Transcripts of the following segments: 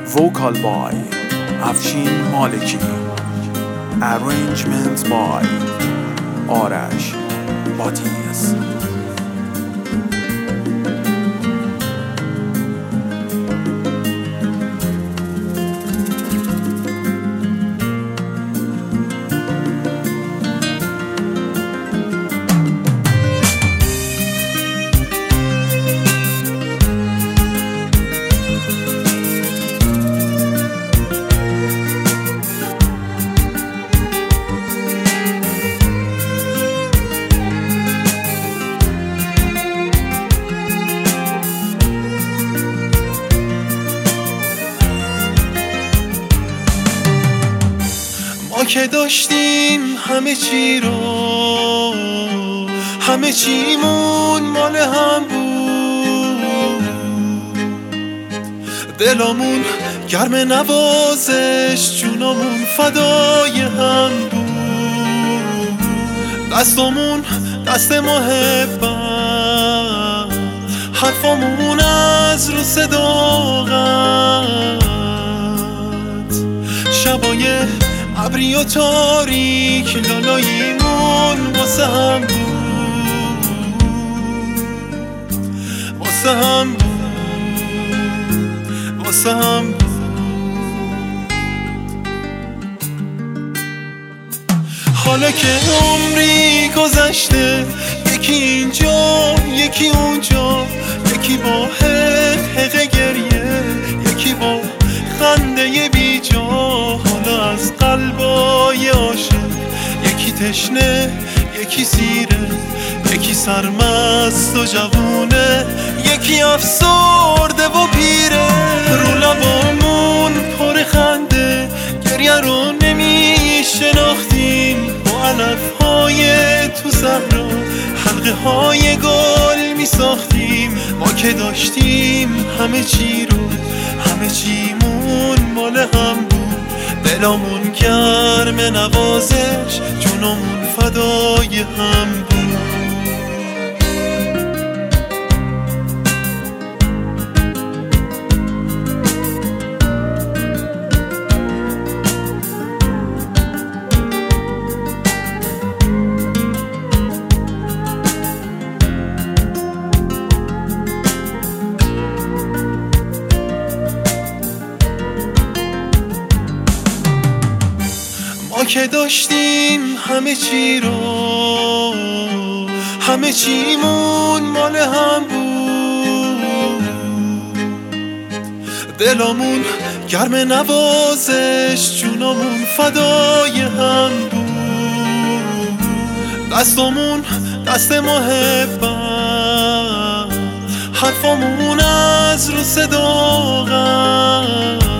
Vocal by Afshin Maliki. Arrangements by Arash Batias. ما که داشتیم همه چی رو، همه چیمون مال هم بود، دلامون گرم نوازش، جونامون فدای هم بود، دستامون دست محبت، حرفامون از رو صداقت، شبای ابری و تاریک لالاییمون واسه هم بود، واسه هم بود، واسه هم بود. حالا که عمری گذشته، یکی اینجا یکی اونجا، یکی با حق گریه، یکی با خنده بی جا، حالا از قلبای عاشق، یکی تشنه یکی سیره، یکی سرمست و جوونه، یکی افسرده و پیره. رو لبامون پر خنده، گریه رو نمی شناختیم، با علفهای تو صحرا حلقه های گل می ساختیم. ما که داشتیم همه چی رو، همه چیمون مال هم بود، دلامون گرم نوازش، جونمون فدای هم بود. ما که داشتیم همه چی رو، همه چیمون مال هم بود، دلامون گرم نوازش، جونامون فدای هم بود، دستامون دست محبت، حرفامون از رو صداقت،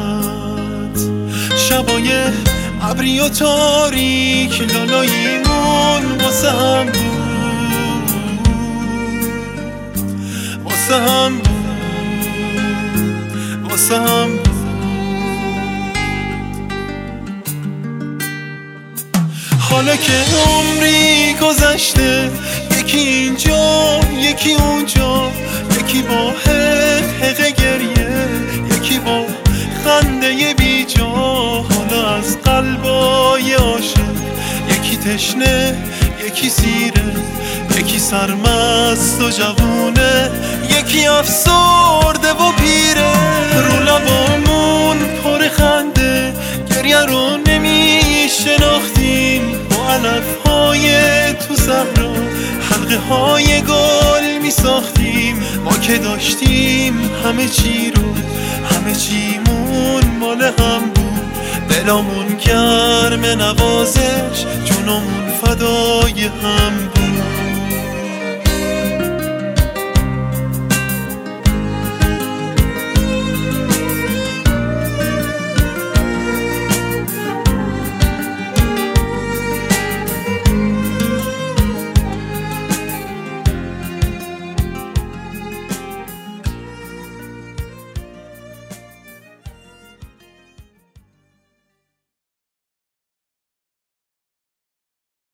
شبای ابری و تاریک لالاییمون واسه هم بود، واسه هم بود، واسه هم بود. حالا که عمری گذشته، یکی اینجا یکی اونجا، یکی با حق گریه، یکی با خنده بی جا، حالا از قلبای عاشق، یکی تشنه یکی سیره، یکی سرمست و جوونه، یکی افسرده و پیره. رو لبامون پر خنده، گریه رو نمی شناختیم، با علفهای تو صحرا حلقه های گل می ساختیم. ما که داشتیم همه چی رو، همه چیمون مال هم بود، دلامون گرم نوازش، جونمون فدای هم بود.